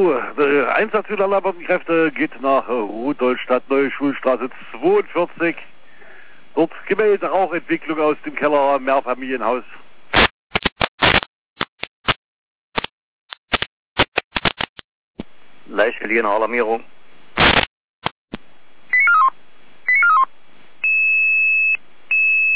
So, der Einsatz für alle Kräfte geht nach Rudolstadt, Neue Schulstraße 42. Dort gemeldete Rauchentwicklung aus dem Keller, Mehrfamilienhaus. Leicht geliehene Alarmierung.